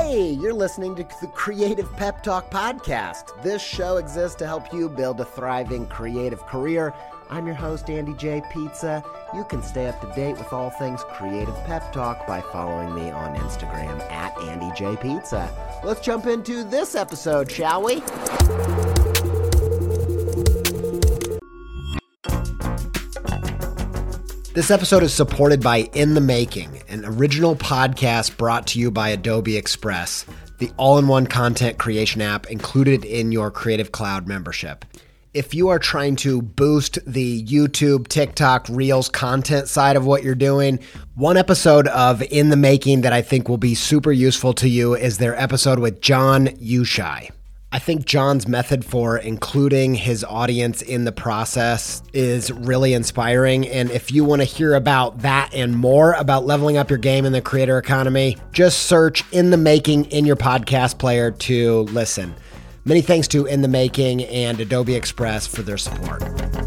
Hey, you're listening to the Creative Pep Talk Podcast. This show exists to help you build a thriving creative career. I'm your host, Andy J. Pizza. You can stay up to date with all things Creative Pep Talk by following me on Instagram at Andy J. Pizza. Let's jump into this episode, shall we? This episode is supported by In the Making, an original podcast brought to you by Adobe Express, the all-in-one content creation app included in your Creative Cloud membership. If you are trying to boost the YouTube, TikTok, Reels content side of what you're doing, one episode of In the Making that I think will be super useful to you is their episode with John Ushai. I think John's method for including his audience in the process is really inspiring. And if you want to hear about that and more about leveling up your game in the creator economy, just search In the Making in your podcast player to listen. Many thanks to In the Making and Adobe Express for their support.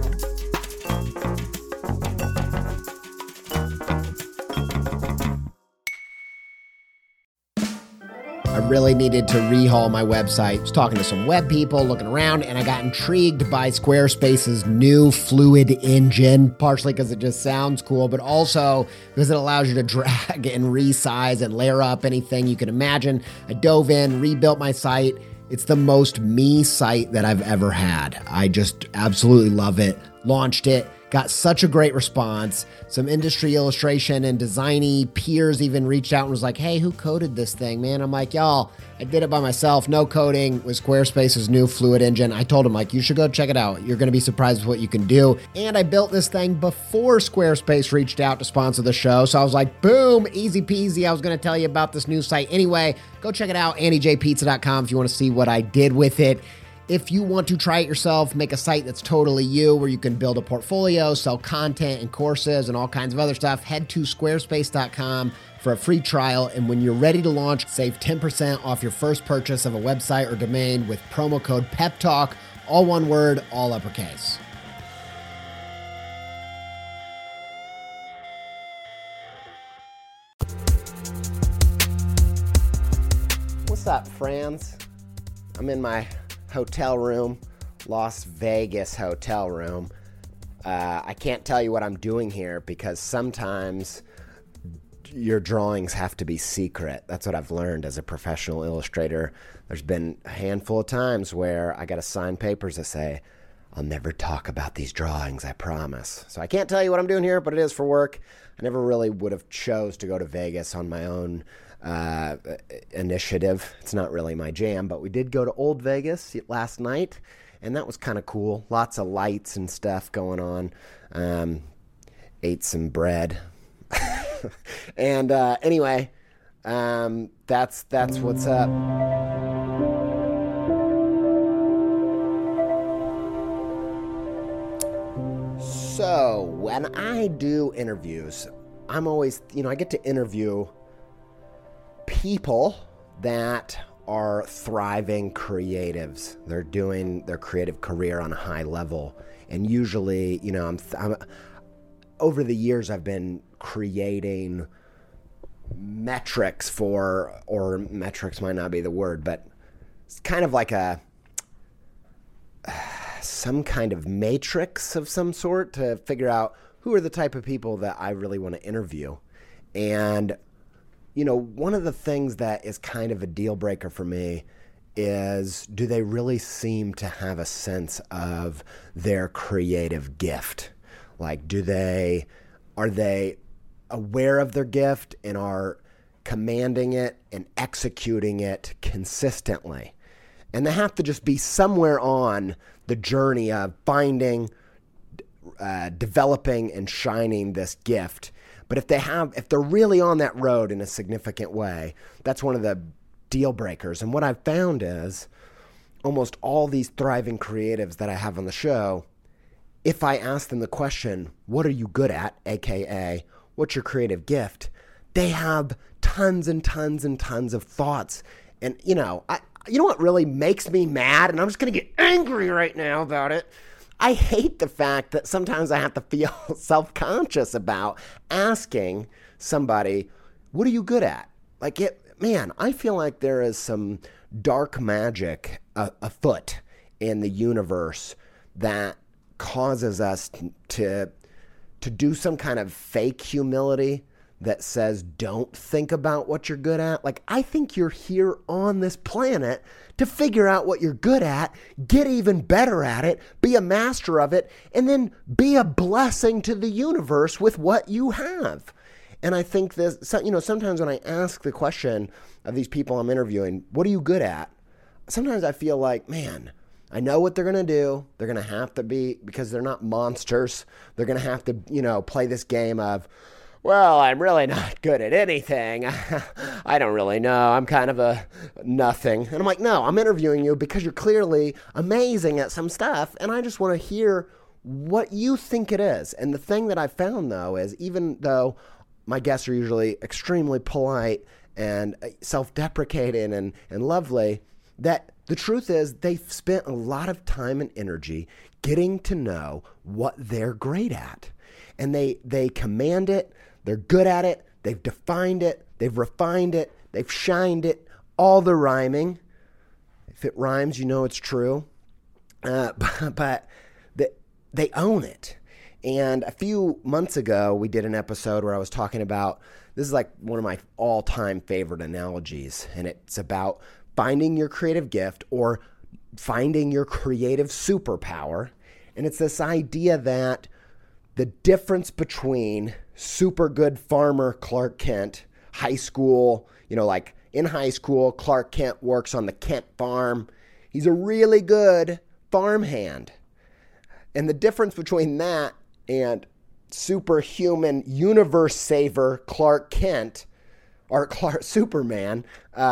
I really needed to rehaul my website. I was talking to some web people, looking around, and I got intrigued by Squarespace's new Fluid engine, partially because it just sounds cool, but also because it allows you to drag and resize and layer up anything you can imagine. I dove in, rebuilt my site. It's the most me site that I've ever had. I just absolutely love it. Launched it. Got such a great response. Some industry illustration and designy peers even reached out and was like, hey, who coded this thing, man? I'm like, y'all, I did it by myself. No coding. With Squarespace's new Fluid engine. I told him, like, you should go check it out. You're going to be surprised with what you can do. And I built this thing before Squarespace reached out to sponsor the show. So I was like, boom, easy peasy. I was going to tell you about this new site anyway. Go check it out, andyjpizza.com, if you want to see what I did with it. If you want to try it yourself, make a site that's totally you, where you can build a portfolio, sell content and courses and all kinds of other stuff, head to squarespace.com for a free trial. And when you're ready to launch, save 10% off your first purchase of a website or domain with promo code PEPTALK, all one word, all uppercase. What's up, friends? I'm in my hotel room, Las Vegas hotel room. I can't tell you what I'm doing here because sometimes your drawings have to be secret. That's what I've learned as a professional illustrator. There's been a handful of times where I got to sign papers that say, I'll never talk about these drawings, I promise. So I can't tell you what I'm doing here, but it is for work. I never really would have chose to go to Vegas on my own initiative. It's not really my jam, but we did go to Old Vegas last night, and that was kind of cool. Lots of lights and stuff going on. Ate some bread. And anyway, that's what's up. So when I do interviews, I'm always, I get to interview people that are thriving creatives. They're doing their creative career on a high level. And usually, I'm over the years, I've been creating metrics or metrics might not be the word, but it's kind of like some kind of matrix of some sort to figure out who are the type of people that I really want to interview. And one of the things that is kind of a deal breaker for me is, do they really seem to have a sense of their creative gift? Like, are they aware of their gift and are commanding it and executing it consistently? And they have to just be somewhere on the journey of finding, developing, and shining this gift. But if they're really on that road in a significant way, that's one of the deal breakers. And what I've found is almost all these thriving creatives that I have on the show, if I ask them the question, what are you good at? AKA, what's your creative gift? They have tons and tons and tons of thoughts. And, you know what really makes me mad? And I'm just going to get angry right now about it. I hate the fact that sometimes I have to feel self-conscious about asking somebody, what are you good at? Like, man, I feel like there is some dark magic afoot in the universe that causes us to do some kind of fake humility that says, don't think about what you're good at. Like, I think you're here on this planet to figure out what you're good at, get even better at it, be a master of it, and then be a blessing to the universe with what you have. And I think this, sometimes when I ask the question of these people I'm interviewing, what are you good at? Sometimes I feel like, man, I know what they're going to do. They're going to have to be, because they're not monsters, they're going to have to, play this game of, well, I'm really not good at anything. I don't really know. I'm kind of a nothing. And I'm like, no, I'm interviewing you because you're clearly amazing at some stuff. And I just want to hear what you think it is. And the thing that I found, though, is even though my guests are usually extremely polite and self-deprecating and lovely, that the truth is they've spent a lot of time and energy getting to know what they're great at. And they command it. They're good at it. They've defined it. They've refined it. They've shined it. All the rhyming. If it rhymes, you know it's true. But they own it. And a few months ago, we did an episode where I was talking about, this is like one of my all-time favorite analogies, and it's about finding your creative gift or finding your creative superpower. And it's this idea that the difference between super good farmer Clark Kent, high school, like in high school, Clark Kent works on the Kent farm. He's a really good farmhand. And the difference between that and superhuman universe saver Clark Kent, or Superman,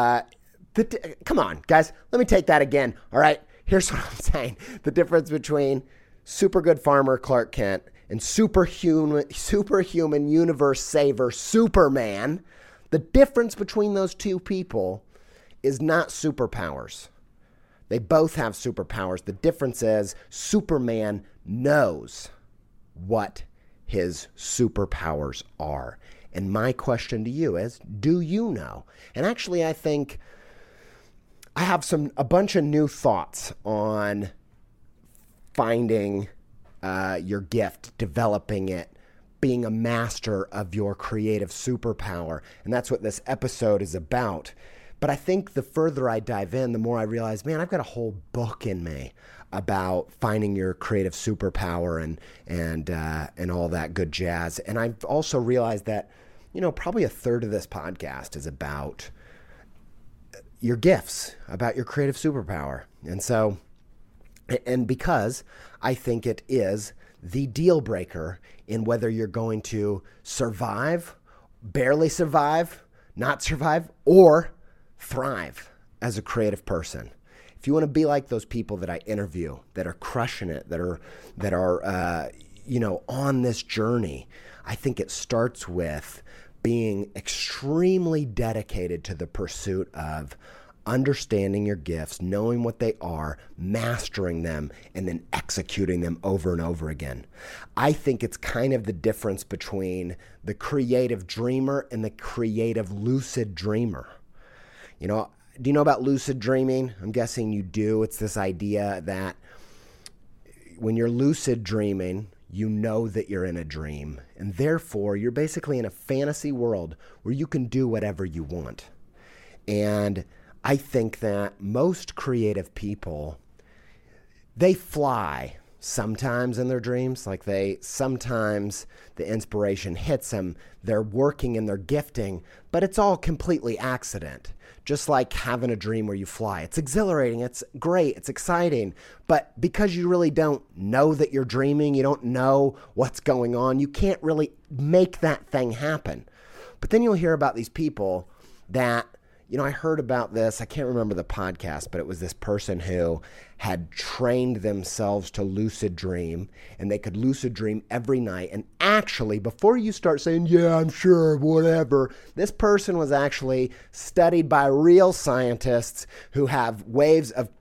come on, guys, let me take that again. All right, here's what I'm saying. The difference between super good farmer Clark Kent and superhuman universe saver Superman, the difference between those two people is not superpowers. They both have superpowers. The difference is Superman knows what his superpowers are. And my question to you is, do you know? And actually, I think I have a bunch of new thoughts on finding your gift, developing it, being a master of your creative superpower. And that's what this episode is about. But I think the further I dive in, the more I realize, man, I've got a whole book in me about finding your creative superpower and all that good jazz. And I've also realized that, probably a third of this podcast is about your gifts, about your creative superpower. And because I think it is the deal breaker in whether you're going to survive, barely survive, not survive, or thrive as a creative person. If you want to be like those people that I interview that are crushing it, that are on this journey, I think it starts with being extremely dedicated to the pursuit of understanding your gifts, knowing what they are, mastering them, and then executing them over and over again. I think it's kind of the difference between the creative dreamer and the creative lucid dreamer. Do you know about lucid dreaming? I'm guessing you do. It's this idea that when you're lucid dreaming, you know that you're in a dream, and therefore you're basically in a fantasy world where you can do whatever you want. And I think that most creative people, they fly sometimes in their dreams. Like sometimes the inspiration hits them. They're working and they're gifting, but it's all completely accident. Just like having a dream where you fly. It's exhilarating. It's great. It's exciting. But because you really don't know that you're dreaming, you don't know what's going on, you can't really make that thing happen. But then you'll hear about these people that, I heard about this. I can't remember the podcast, but it was this person who had trained themselves to lucid dream, and they could lucid dream every night. And actually, before you start saying, yeah, I'm sure, whatever, this person was actually studied by real scientists who have ways of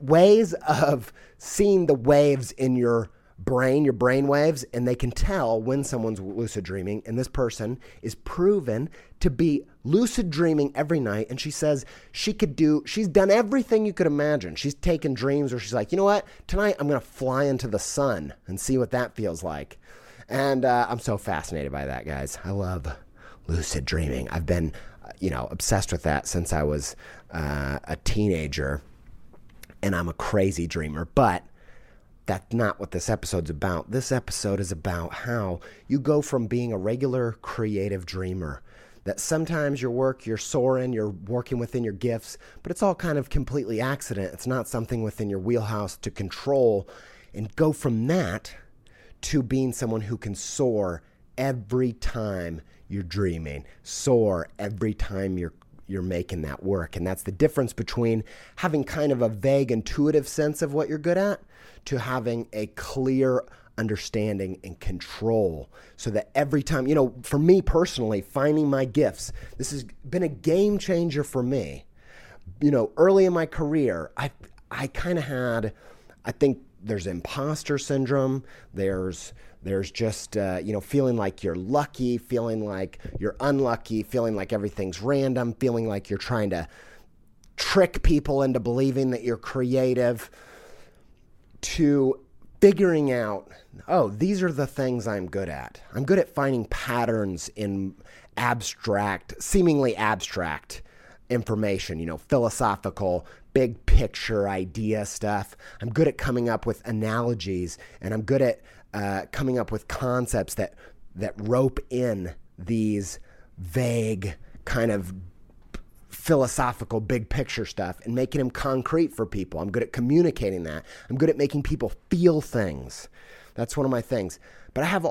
seeing the waves in your brain waves, and they can tell when someone's lucid dreaming. And this person is proven to be lucid dreaming every night. And she says she's done everything you could imagine. She's taken dreams where she's like, you know what? Tonight I'm going to fly into the sun and see what that feels like. And I'm so fascinated by that, guys. I love lucid dreaming. I've been, obsessed with that since I was a teenager. And I'm a crazy dreamer. But that's not what this episode's about. This episode is about how you go from being a regular creative dreamer, that sometimes your work, you're soaring, you're working within your gifts, but it's all kind of completely accident. It's not something within your wheelhouse to control, and go from that to being someone who can soar every time you're dreaming, soar every time you're making that work. And that's the difference between having kind of a vague, intuitive sense of what you're good at to having a clear understanding and control, so that every time, for me personally, finding my gifts, this has been a game changer for me. Early in my career, I kind of had, I think there's imposter syndrome. There's just, feeling like you're lucky, feeling like you're unlucky, feeling like everything's random, feeling like you're trying to trick people into believing that you're creative, to figuring out, these are the things I'm good at. I'm good at finding patterns in seemingly abstract information, philosophical, big picture idea stuff. I'm good at coming up with analogies, and I'm good at coming up with concepts that rope in these vague kind of philosophical big picture stuff and making them concrete for people. I'm good at communicating that. I'm good at making people feel things. That's one of my things. But I have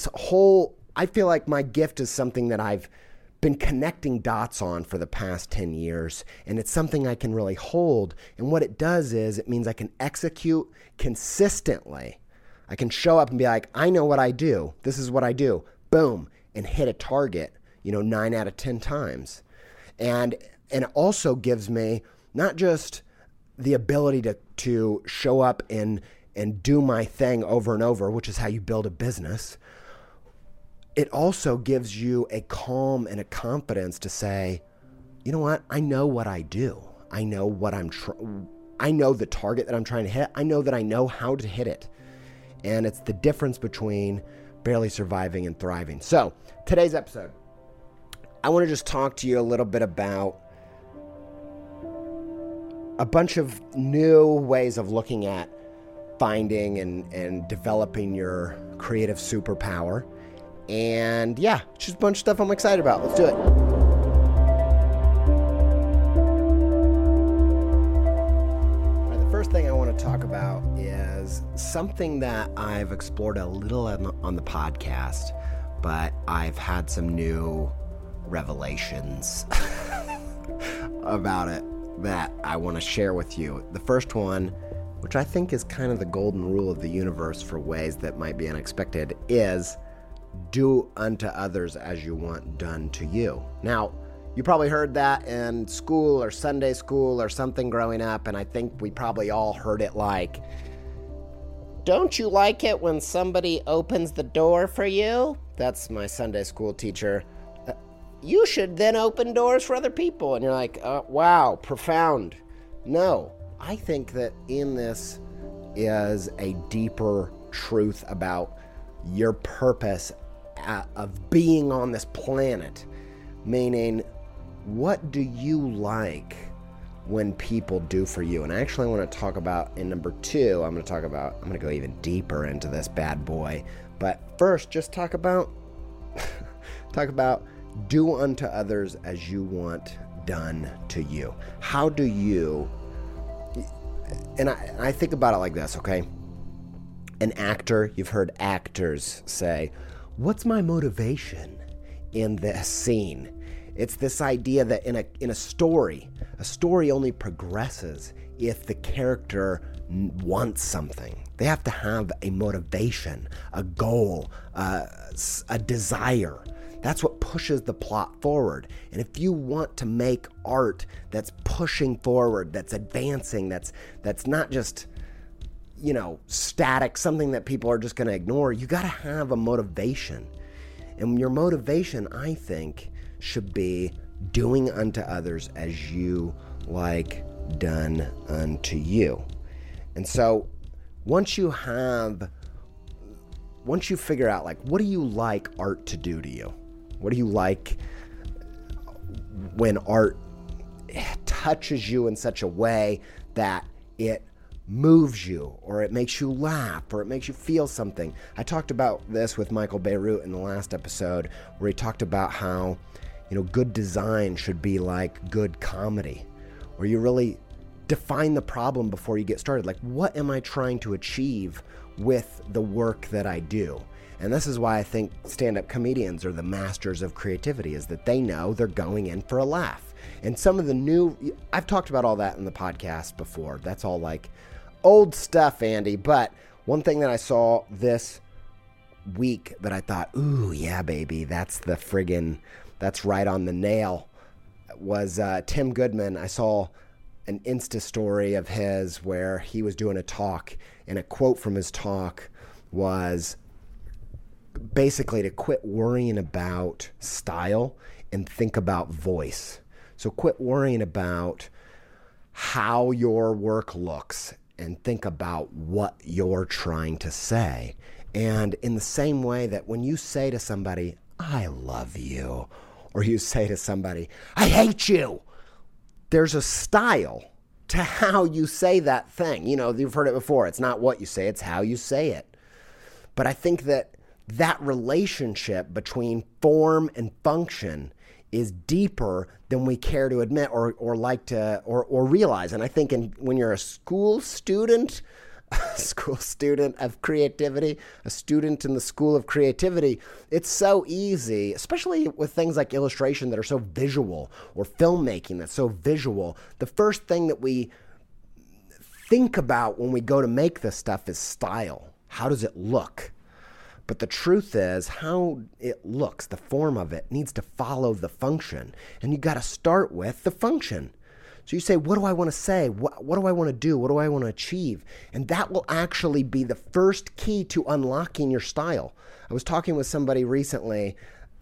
I feel like my gift is something that I've been connecting dots on for the past 10 years, and it's something I can really hold. And what it does is it means I can execute consistently. I can show up and be like, I know what I do. This is what I do. Boom. And hit a target, 9 out of 10 times. And it also gives me not just the ability to show up and do my thing over and over, which is how you build a business. It also gives you a calm and a confidence to say, you know what? I know what I do. I know what I know the target that I'm trying to hit. I know that I know how to hit it. And it's the difference between barely surviving and thriving. So today's episode, I want to just talk to you a little bit about a bunch of new ways of looking at finding and developing your creative superpower. And yeah, just a bunch of stuff I'm excited about. Let's do it. All right, the first thing I want to talk about is something that I've explored a little on the podcast, but I've had some new revelations about it that I want to share with you. The first one, which I think is kind of the golden rule of the universe for ways that might be unexpected, is do unto others as you want done to you. Now, you probably heard that in school or Sunday school or something growing up, and I think we probably all heard it like, don't you like it when somebody opens the door for you? That's my Sunday school teacher. You should then open doors for other people. And you're like, wow, profound. No, I think that in this is a deeper truth about your purpose of being on this planet. Meaning, what do you like when people do for you? And I actually want to talk about, in number 2, I'm going to go even deeper into this bad boy. But first, just talk about do unto others as you want done to you. How do you, and I think about it like this, okay? An actor, you've heard actors say, what's my motivation in this scene? It's this idea that in a story only progresses if the character wants something. They have to have a motivation, a goal, a desire. That's what pushes the plot forward. And if you want to make art that's pushing forward, that's advancing, that's not just, static, something that people are just going to ignore, you got to have a motivation. And your motivation, I think, should be doing unto others as you like done unto you. And so once you figure out, like, what do you like art to do to you? What do you like when art touches you in such a way that it moves you, or it makes you laugh, or it makes you feel something? I talked about this with Michael Beirut in the last episode, where he talked about how, good design should be like good comedy, where you really define the problem before you get started. Like, what am I trying to achieve with the work that I do? And this is why I think stand-up comedians are the masters of creativity, is that they know they're going in for a laugh. And some of the I've talked about all that in the podcast before. That's all like old stuff, Andy. But one thing that I saw this week that I thought, ooh, yeah, baby, that's right on the nail, was Tim Goodman. I saw an Insta story of his where he was doing a talk, and a quote from his talk was basically to quit worrying about style and think about voice. So quit worrying about how your work looks and think about what you're trying to say. And in the same way that when you say to somebody, I love you, or you say to somebody, I hate you, there's a style to how you say that thing. You've heard it before. It's not what you say, it's how you say it. But I think that relationship between form and function is deeper than we care to admit or like to or realize. And I think when you're a school student of creativity, a student in the school of creativity, it's so easy, especially with things like illustration that are so visual, or filmmaking that's so visual. The first thing that we think about when we go to make this stuff is style. How does it look? But the truth is, how it looks, the form of it, needs to follow the function. And you got to start with the function. So you say, what do I want to say? What do I want to do? What do I want to achieve? And that will actually be the first key to unlocking your style. I was talking with somebody recently.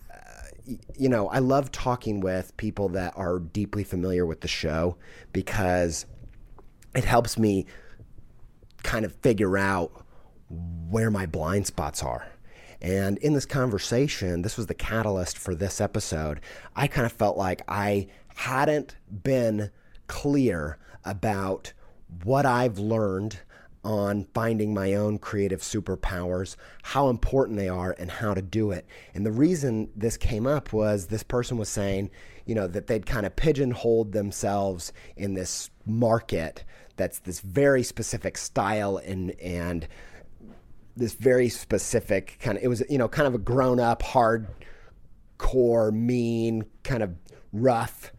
I love talking with people that are deeply familiar with the show, because it helps me kind of figure out where my blind spots are. And in this conversation, this was the catalyst for this episode, I kind of felt like I hadn't been clear about what I've learned on finding my own creative superpowers, how important they are, and how to do it. And the reason this came up was this person was saying, that they'd kind of pigeonholed themselves in this market that's this very specific style and this very specific kind of, it was, kind of a grown-up, hardcore, mean, kind of rough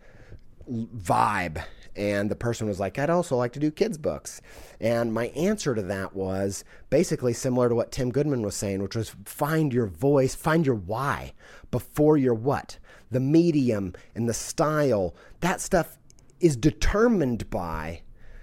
vibe. And the person was like, I'd also like to do kids' books. And my answer to that was basically similar to what Tim Goodman was saying, which was find your voice, find your why before your what. The medium and the style, that stuff is determined by,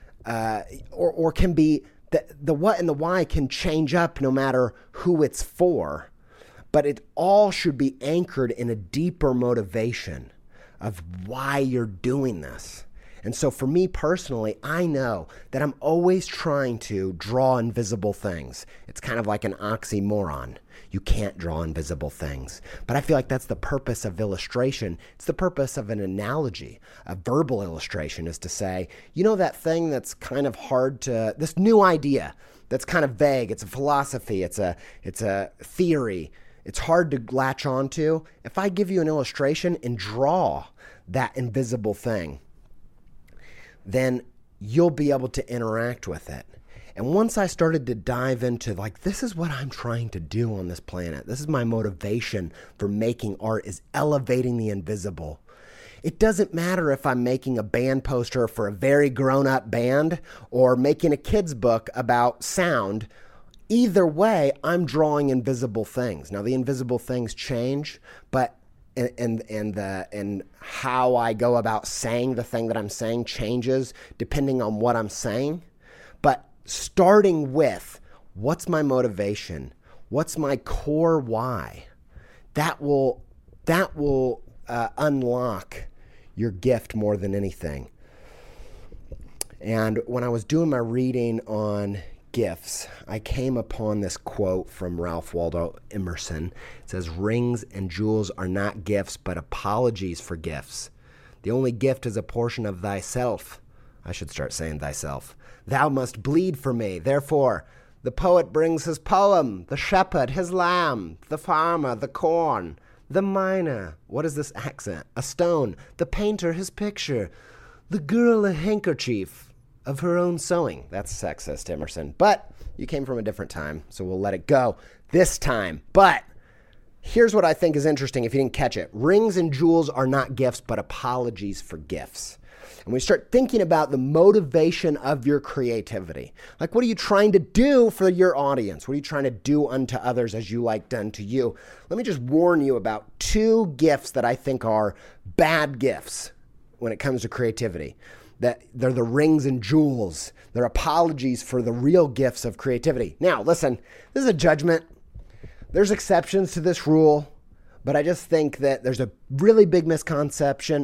or can be, the what and the why can change up no matter who it's for. But it all should be anchored in a deeper motivation of why you're doing this. And so for me personally, I know that I'm always trying to draw invisible things. It's kind of like an oxymoron. You can't draw invisible things. But I feel like that's the purpose of illustration. It's the purpose of an analogy. A verbal illustration is to say, that thing that's kind of hard to, this new idea that's kind of vague. It's a philosophy. It's a theory. It's hard to latch onto. If I give you an illustration and draw that invisible thing, then you'll be able to interact with it. And once I started to dive into this is what I'm trying to do on this planet. This is my motivation for making art, is elevating the invisible. It doesn't matter if I'm making a band poster for a very grown-up band or making a kid's book about sound. Either way, I'm drawing invisible things. Now, the invisible things change, but and how I go about saying the thing that I'm saying changes depending on what I'm saying. But starting with what's my motivation, what's my core why, that will unlock your gift more than anything. And when I was doing my reading on gifts, I came upon this quote from Ralph Waldo Emerson. It says, "Rings and jewels are not gifts, but apologies for gifts. The only gift is a portion of thyself." I should start saying thyself. "Thou must bleed for me. Therefore, the poet brings his poem, the shepherd his lamb, the farmer the corn, the miner," what is this accent? "A stone, the painter his picture, the girl a handkerchief of her own sewing." That's sexist, Emerson. But you came from a different time, so we'll let it go this time. But here's what I think is interesting if you didn't catch it. Rings and jewels are not gifts, but apologies for gifts. And we start thinking about the motivation of your creativity. Like, what are you trying to do for your audience? What are you trying to do unto others as you like done to you? Let me just warn you about 2 gifts that I think are bad gifts when it comes to creativity. That they're the rings and jewels. They're apologies for the real gifts of creativity. Now, listen, this is a judgment. There's exceptions to this rule, but I just think that there's a really big misconception.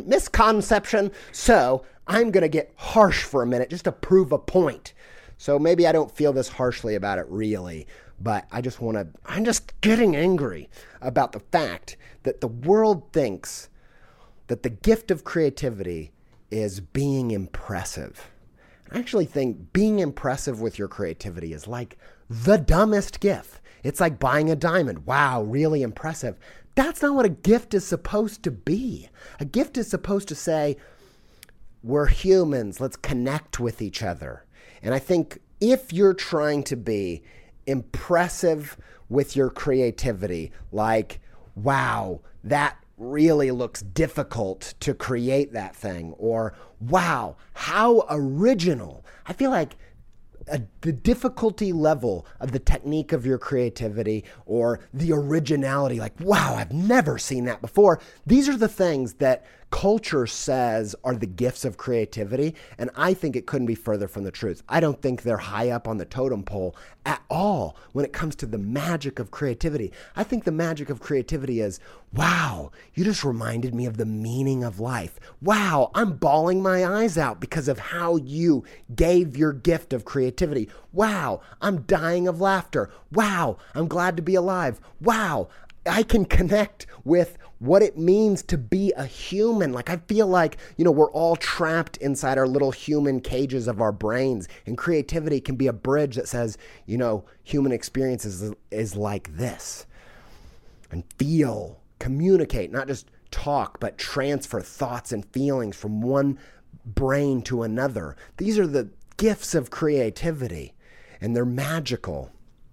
So I'm going to get harsh for a minute just to prove a point. So maybe I don't feel this harshly about it really, but I'm just getting angry about the fact that the world thinks that the gift of creativity is being impressive. I actually think being impressive with your creativity is like the dumbest gift. It's like buying a diamond. Wow, really impressive. That's not what a gift is supposed to be. A gift is supposed to say, we're humans, let's connect with each other. And I think if you're trying to be impressive with your creativity, like, wow, that really looks difficult to create that thing, or wow, how original. I feel like the difficulty level of the technique of your creativity or the originality, like, wow, I've never seen that before. These are the things that culture says are the gifts of creativity, and I think it couldn't be further from the truth. I don't think they're high up on the totem pole at all when it comes to the magic of creativity. I think the magic of creativity is, wow, you just reminded me of the meaning of life. Wow, I'm bawling my eyes out because of how you gave your gift of creativity. Wow, I'm dying of laughter. Wow, I'm glad to be alive. Wow, I can connect with what it means to be a human. Like, I feel like, we're all trapped inside our little human cages of our brains, and creativity can be a bridge that says, human experience is like this. And feel, communicate, not just talk, but transfer thoughts and feelings from one brain to another. These are the gifts of creativity, and they're magical.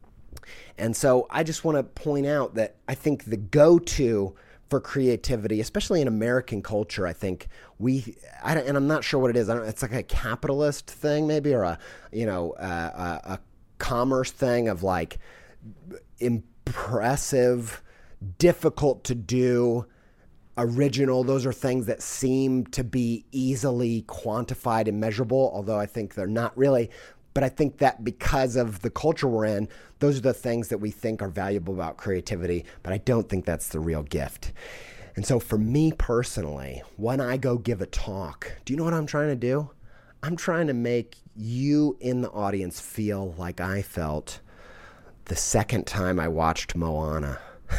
And so I just want to point out that I think the go-to for creativity, especially in American culture, I think and I'm not sure what it is. It's like a capitalist thing maybe, or a commerce thing of like impressive, difficult to do, original. Those are things that seem to be easily quantified and measurable, although I think they're not really. But I think that because of the culture we're in, those are the things that we think are valuable about creativity, but I don't think that's the real gift. And so for me personally, when I go give a talk, do you know what I'm trying to do? I'm trying to make you in the audience feel like I felt the second time I watched Moana.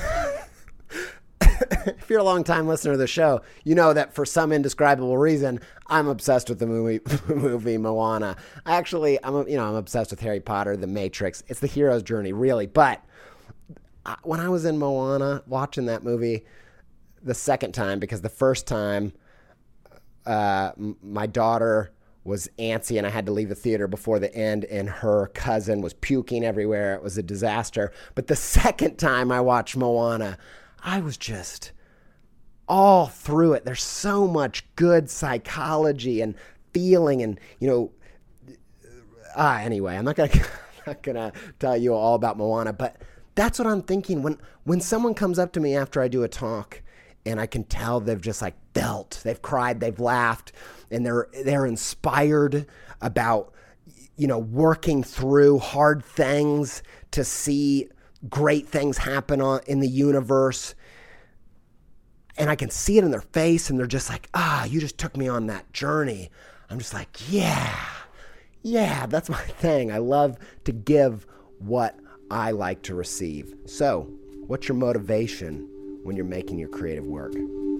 If you're a long-time listener to the show, you know that for some indescribable reason, I'm obsessed with the movie Moana. I'm obsessed with Harry Potter, The Matrix. It's the hero's journey, really. But when I was in Moana watching that movie the second time, because the first time my daughter was antsy and I had to leave the theater before the end, and her cousin was puking everywhere. It was a disaster. But the second time I watched Moana, I was just all through it. There's so much good psychology and feeling, and anyway, I'm not gonna tell you all about Moana, but that's what I'm thinking when someone comes up to me after I do a talk, and I can tell they've just like felt, they've cried, they've laughed, and they're inspired about working through hard things to see great things happen in the universe. and I can see it in their face, and they're just like, you just took me on that journey. I'm just like, yeah, that's my thing. I love to give what I like to receive. So, what's your motivation when you're making your creative work?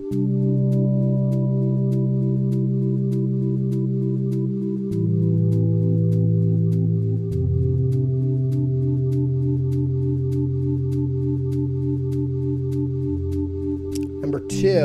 Number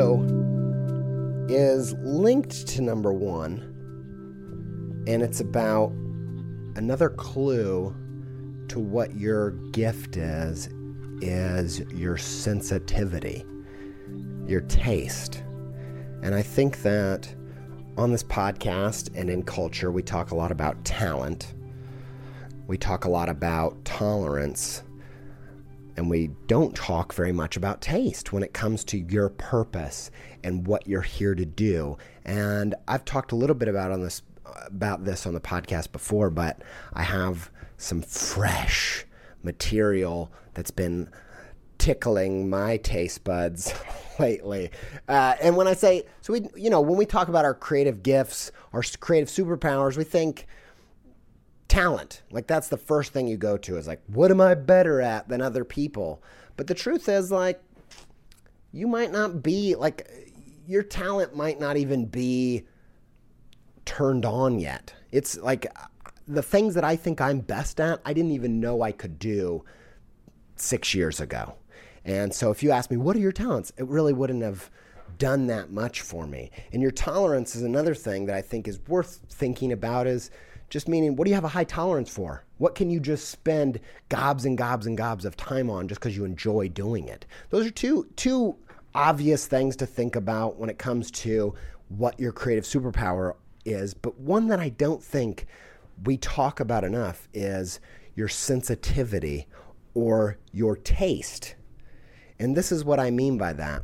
2 is linked to number 1, and it's about another clue to what your gift is your sensitivity, your taste. And I think that on this podcast and in culture, we talk a lot about talent. We talk a lot about tolerance. And we don't talk very much about taste when it comes to your purpose and what you're here to do. And I've talked a little bit about this on the podcast before, but I have some fresh material that's been tickling my taste buds lately. And when I say, when we talk about our creative gifts, our creative superpowers, we think talent. Like, that's the first thing you go to is like, what am I better at than other people? But the truth is, like, you might not be, like, your talent might not even be turned on yet. It's like the things that I think I'm best at, I didn't even know I could do 6 years ago. And so if you ask me, what are your talents? It really wouldn't have done that much for me. And your tolerance is another thing that I think is worth thinking about, is just meaning, what do you have a high tolerance for? What can you just spend gobs and gobs and gobs of time on just because you enjoy doing it? Those are two obvious things to think about when it comes to what your creative superpower is. But one that I don't think we talk about enough is your sensitivity or your taste. And this is what I mean by that.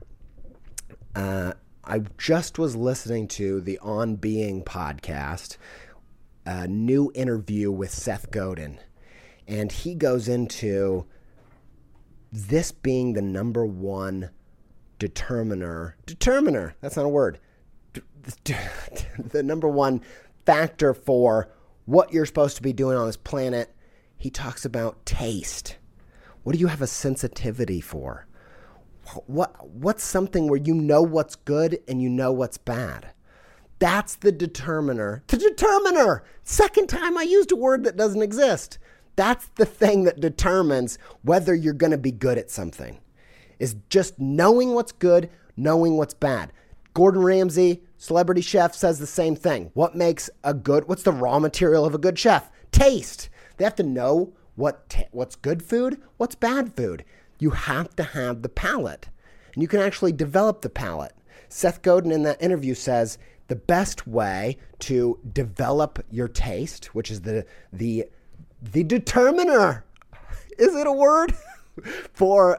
I just was listening to the On Being podcast, a new interview with Seth Godin, and he goes into this being the number one determiner, that's not a word, the number one factor for what you're supposed to be doing on this planet. He talks about taste. What do you have a sensitivity for? What's something where you know what's good and you know what's bad? That's the determiner. The determiner! Second time I used a word that doesn't exist. That's the thing that determines whether you're going to be good at something. Is just knowing what's good, knowing what's bad. Gordon Ramsay, celebrity chef, says the same thing. What's the raw material of a good chef? Taste. They have to know what's good food, what's bad food. You have to have the palate. And you can actually develop the palate. Seth Godin in that interview says the best way to develop your taste, which is the determiner. Is it a word? For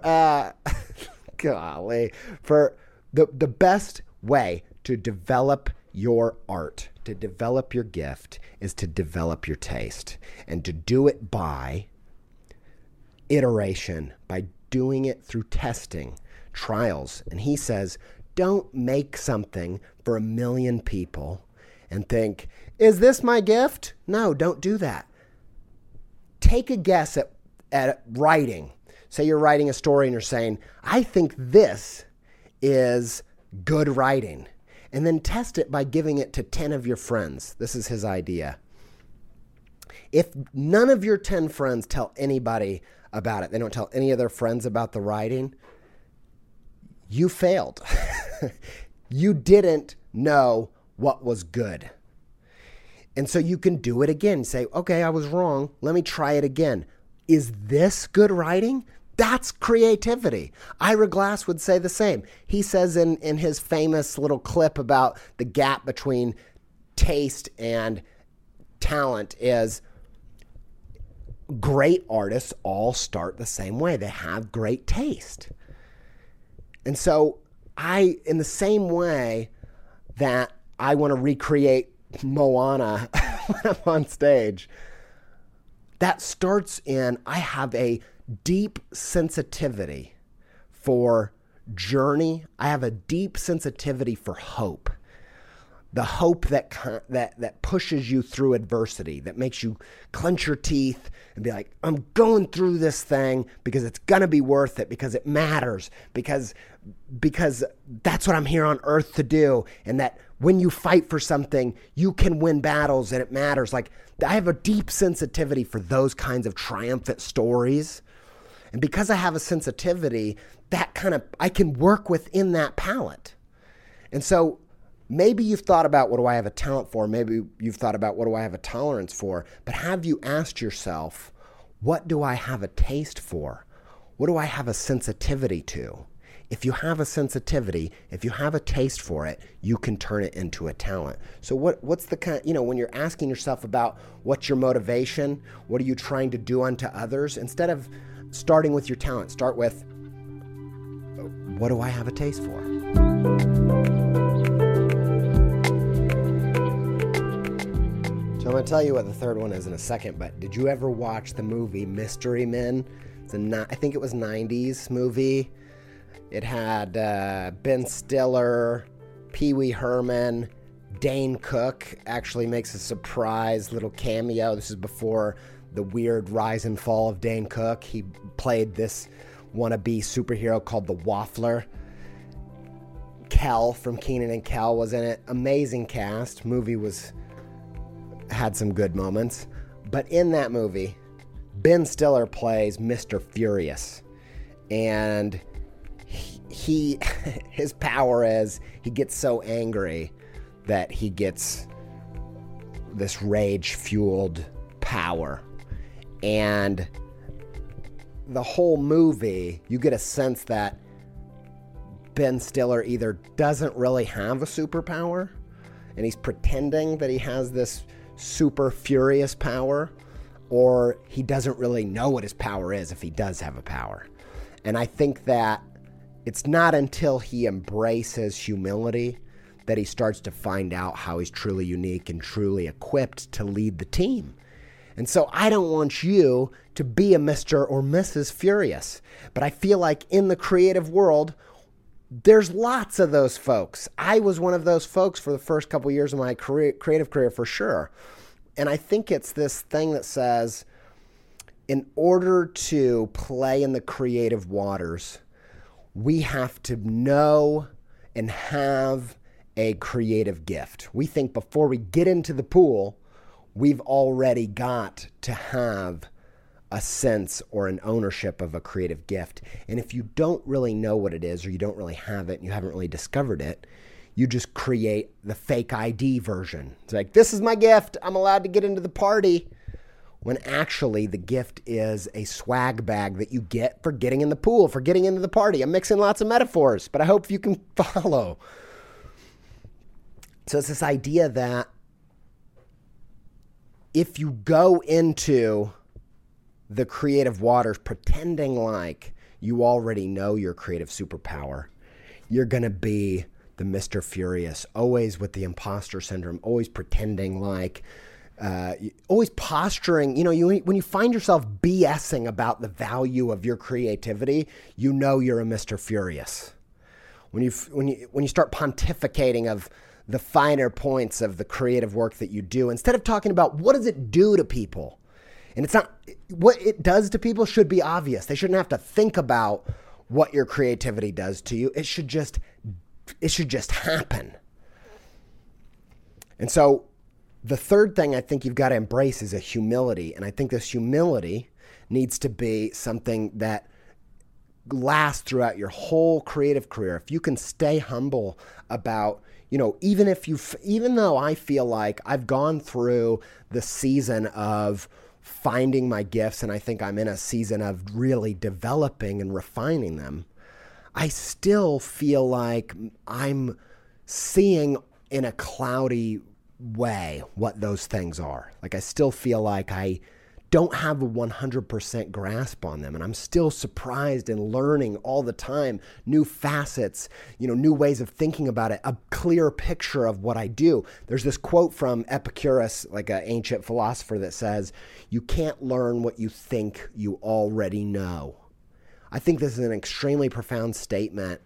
the best way to develop your art, to develop your gift, is to develop your taste, and to do it by iteration, by doing it through testing, trials. And he says, don't make something for 1 million people and think, is this my gift? No, don't do that. Take a guess at writing. Say you're writing a story and you're saying, I think this is good writing. And then test it by giving it to 10 of your friends. This is his idea. If none of your 10 friends tell anybody about it, they don't tell any of their friends about the writing, you failed. You didn't know what was good. And so you can do it again. Say, okay, I was wrong. Let me try it again. Is this good writing? That's creativity. Ira Glass would say the same. He says in his famous little clip about the gap between taste and talent is great artists all start the same way. They have great taste. And so in the same way that I want to recreate Moana when I'm on stage, that starts in, I have a deep sensitivity for journey, I have a deep sensitivity for hope. The hope that pushes you through adversity, that makes you clench your teeth and be like, I'm going through this thing because it's going to be worth it, because it matters, because that's what I'm here on earth to do. And that when you fight for something, you can win battles and it matters. Like, I have a deep sensitivity for those kinds of triumphant stories. And because I have a sensitivity, I can work within that palette. And so maybe you've thought about, what do I have a talent for? Maybe you've thought about, what do I have a tolerance for? But have you asked yourself, what do I have a taste for? What do I have a sensitivity to? If you have a sensitivity, if you have a taste for it, you can turn it into a talent. So what's the kind, when you're asking yourself about what's your motivation, what are you trying to do unto others? Instead of starting with your talent, start with, what do I have a taste for? So I'm going to tell you what the third one is in a second, but did you ever watch the movie Mystery Men? I think it was 90s movie. It had Ben Stiller, Pee Wee Herman, Dane Cook actually makes a surprise little cameo. This is before the weird rise and fall of Dane Cook. He played this wannabe superhero called the Waffler. Kel from Kenan and Kel was in it. Amazing cast. Movie had some good moments. But in that movie, Ben Stiller plays Mr. Furious. And his power is he gets so angry that he gets this rage-fueled power. And the whole movie, you get a sense that Ben Stiller either doesn't really have a superpower, and he's pretending that he has this super furious power, or he doesn't really know what his power is if he does have a power. And I think that it's not until he embraces humility that he starts to find out how he's truly unique and truly equipped to lead the team. And so I don't want you to be a Mr. or Mrs. Furious, but I feel like in the creative world, there's lots of those folks. I was one of those folks for the first couple years of my creative career for sure. And I think it's this thing that says, in order to play in the creative waters, we have to know and have a creative gift. We think before we get into the pool, we've already got to have a sense or an ownership of a creative gift. And if you don't really know what it is, or you don't really have it, and you haven't really discovered it, you just create the fake ID version. It's like, this is my gift, I'm allowed to get into the party. When actually the gift is a swag bag that you get for getting in the pool, for getting into the party. I'm mixing lots of metaphors, but I hope you can follow. So it's this idea that if you go into the creative waters pretending like you already know your creative superpower, you're going to be the Mr. Furious, always with the imposter syndrome, always pretending like, always posturing. When you find yourself BSing about the value of your creativity, you know you're a Mr. Furious. When you start pontificating of the finer points of the creative work that you do, instead of talking about what does it do to people. And it's not, what it does to people should be obvious. They shouldn't have to think about what your creativity does to you. It should just happen. And so the third thing I think you've got to embrace is a humility. And I think this humility needs to be something that lasts throughout your whole creative career. If you can stay humble about, even though I feel like I've gone through the season of finding my gifts, and I think I'm in a season of really developing and refining them, I still feel like I'm seeing in a cloudy way what those things are. Like, I still feel like I don't have a 100% grasp on them. And I'm still surprised and learning all the time, new facets, new ways of thinking about it, a clear picture of what I do. There's this quote from Epicurus, like an ancient philosopher, that says, you can't learn what you think you already know. I think this is an extremely profound statement.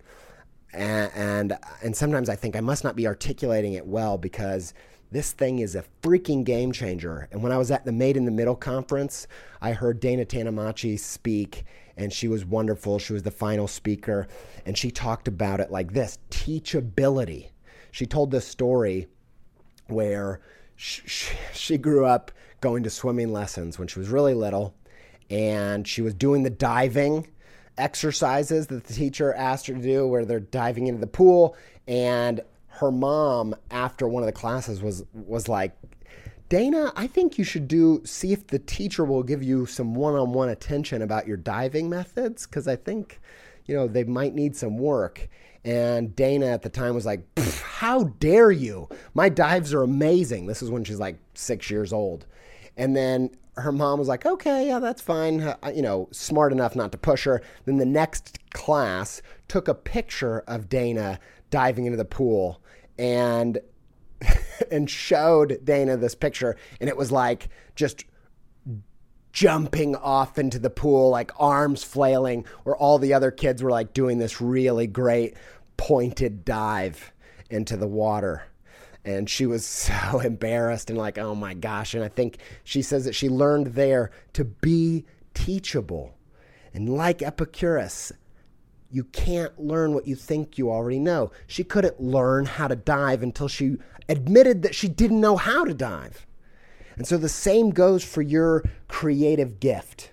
And sometimes I think I must not be articulating it well, because this thing is a freaking game changer. And when I was at the Made in the Middle conference, I heard Dana Tanamachi speak, and she was wonderful. She was the final speaker, and she talked about it like this: teachability. She told this story where she grew up going to swimming lessons when she was really little, and she was doing the diving exercises that the teacher asked her to do, where they're diving into the pool. And her mom, after one of the classes, was like, Dana, I think you should see if the teacher will give you some one-on-one attention about your diving methods, because I think, they might need some work. And Dana at the time was like, how dare you? My dives are amazing. This is when she's like 6 years old. And then her mom was like, okay, yeah, that's fine. Smart enough not to push her. Then the next class took a picture of Dana diving into the pool and showed Dana this picture. And it was like just jumping off into the pool, like arms flailing, where all the other kids were like doing this really great pointed dive into the water. And she was so embarrassed and like, oh my gosh. And I think she says that she learned there to be teachable. And like Epicurus, you can't learn what you think you already know. She couldn't learn how to dive until she admitted that she didn't know how to dive. And so the same goes for your creative gift.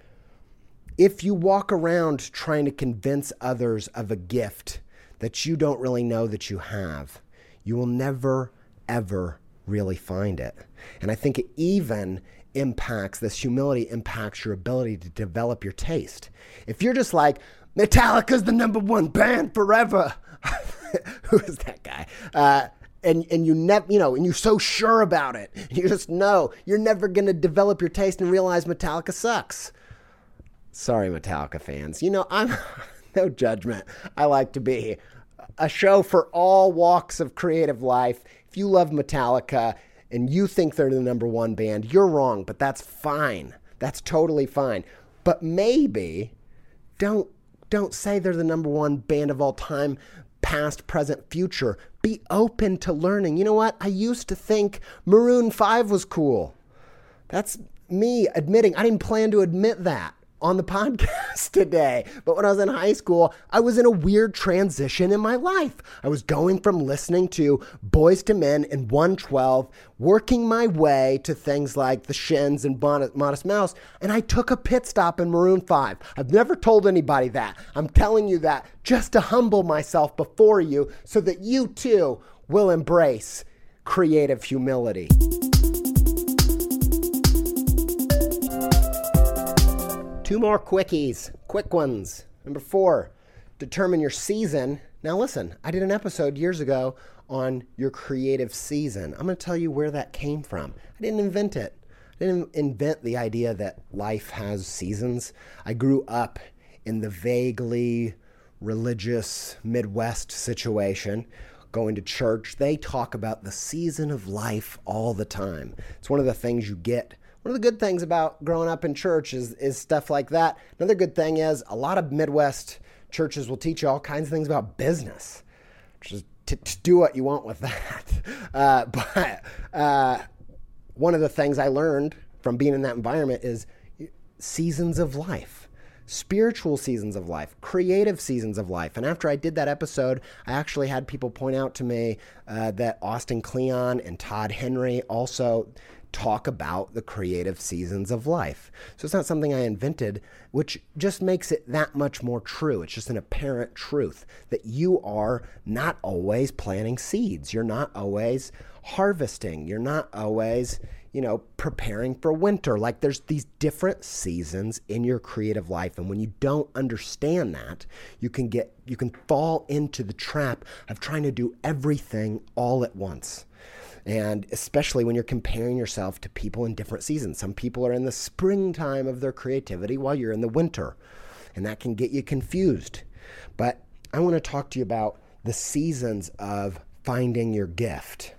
If you walk around trying to convince others of a gift that you don't really know that you have, you will never, ever really find it. And I think it even this humility impacts your ability to develop your taste. If you're just like, Metallica's the #1 band forever. Who is that guy? And you never, and you're so sure about it. You just know you're never going to develop your taste and realize Metallica sucks. Sorry, Metallica fans. I'm no judgment. I like to be a show for all walks of creative life. If you love Metallica and you think they're the #1 band, you're wrong, but that's fine. That's totally fine. But maybe don't say they're the #1 band of all time, past, present, future. Be open to learning. You know what? I used to think Maroon 5 was cool. That's me admitting. I didn't plan to admit that on the podcast today. But when I was in high school, I was in a weird transition in my life. I was going from listening to Boyz II Men and 112, working my way to things like The Shins and Modest Mouse, and I took a pit stop in Maroon 5. I've never told anybody that. I'm telling you that just to humble myself before you so that you too will embrace creative humility. Two more quickies, quick ones. Number 4, determine your season. Now listen, I did an episode years ago on your creative season. I'm going to tell you where that came from. I didn't invent it. I didn't invent the idea that life has seasons. I grew up in the vaguely religious Midwest situation, going to church. They talk about the season of life all the time. It's one of the things you get. One of the good things about growing up in church is stuff like that. Another good thing is a lot of Midwest churches will teach you all kinds of things about business. Just to do what you want with that. But one of the things I learned from being in that environment is seasons of life, spiritual seasons of life, creative seasons of life. And after I did that episode, I actually had people point out to me that Austin Kleon and Todd Henry also talk about the creative seasons of life. So it's not something I invented, which just makes it that much more true. It's just an apparent truth that you are not always planting seeds. You're not always harvesting. You're not always, preparing for winter. Like there's these different seasons in your creative life. And when you don't understand that, you can fall into the trap of trying to do everything all at once. And especially when you're comparing yourself to people in different seasons. Some people are in the springtime of their creativity while you're in the winter. And that can get you confused. But I want to talk to you about the seasons of finding your gift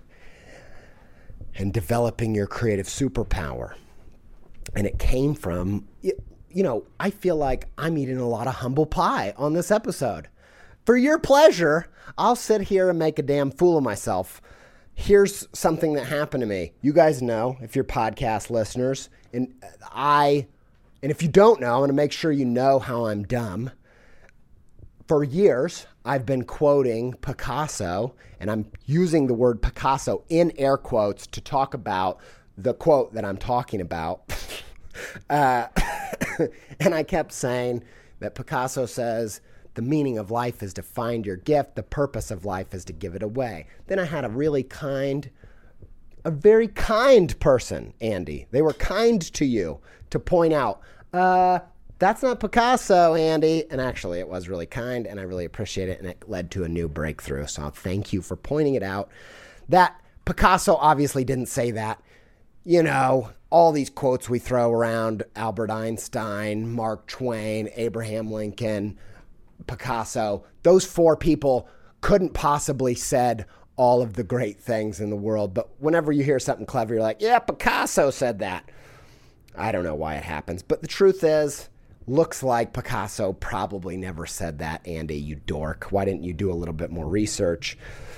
and developing your creative superpower. And it came from I feel like I'm eating a lot of humble pie on this episode. For your pleasure, I'll sit here and make a damn fool of myself. Here's something that happened to me. You guys know, if you're podcast listeners, and if you don't know, I'm going to make sure you know how I'm dumb. For years, I've been quoting Picasso, and I'm using the word Picasso in air quotes to talk about the quote that I'm talking about. And I kept saying that Picasso says, the meaning of life is to find your gift. The purpose of life is to give it away. Then I had a very kind person, Andy. They were kind to you to point out, that's not Picasso, Andy. And actually, it was really kind, and I really appreciate it, and it led to a new breakthrough. So thank you for pointing it out. That Picasso obviously didn't say that. All these quotes we throw around, Albert Einstein, Mark Twain, Abraham Lincoln, Picasso, those four people couldn't possibly said all of the great things in the world. But whenever you hear something clever, you're like, yeah, Picasso said that. I don't know why it happens. But the truth is, looks like Picasso probably never said that, Andy, you dork. Why didn't you do a little bit more research?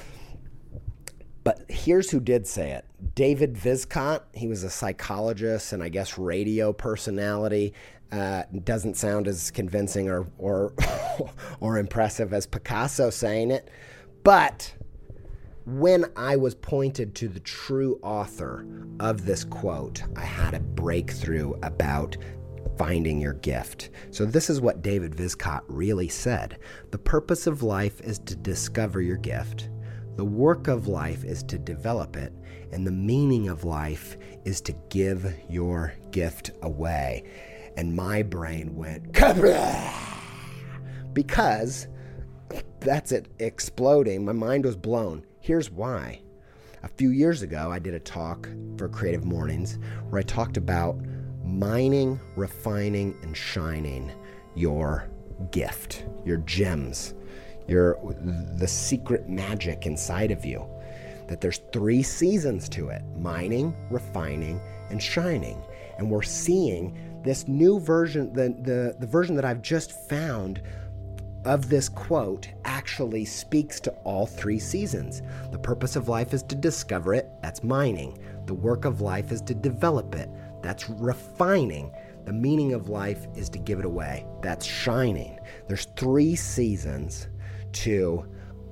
But here's who did say it. David Vizcott. He was a psychologist and I guess radio personality. Doesn't sound as convincing or impressive as Picasso saying it. But when I was pointed to the true author of this quote, I had a breakthrough about finding your gift. So this is what David Vizcott really said. The purpose of life is to discover your gift. The work of life is to develop it. And the meaning of life is to give your gift away. And my brain went, kablah! Because that's it exploding. My mind was blown. Here's why. A few years ago, I did a talk for Creative Mornings where I talked about mining, refining, and shining your gift, your gems, the secret magic inside of you. That there's 3 seasons to it: mining, refining, and shining. And we're seeing this new version, the version that I've just found of this quote actually speaks to all 3 seasons. The purpose of life is to discover it. That's mining. The work of life is to develop it. That's refining. The meaning of life is to give it away. That's shining. There's 3 seasons to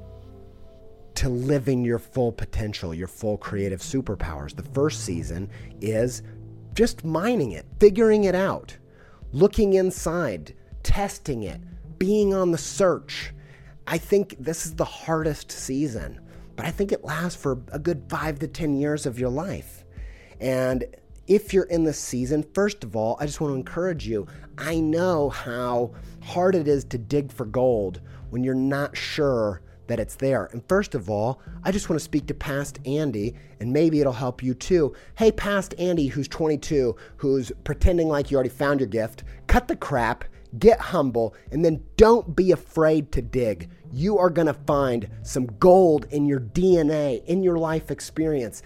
living your full potential, your full creative superpowers. The first season is just mining it, figuring it out, looking inside, testing it, being on the search. I think this is the hardest season, but I think it lasts for a good 5 to 10 years of your life. And if you're in this season, first of all, I just want to encourage you. I know how hard it is to dig for gold when you're not sure that it's there. And first of all, I just want to speak to past Andy, and maybe it'll help you too. Hey, past Andy, who's 22, who's pretending like you already found your gift, cut the crap, get humble, and then don't be afraid to dig. You are going to find some gold in your DNA, in your life experience.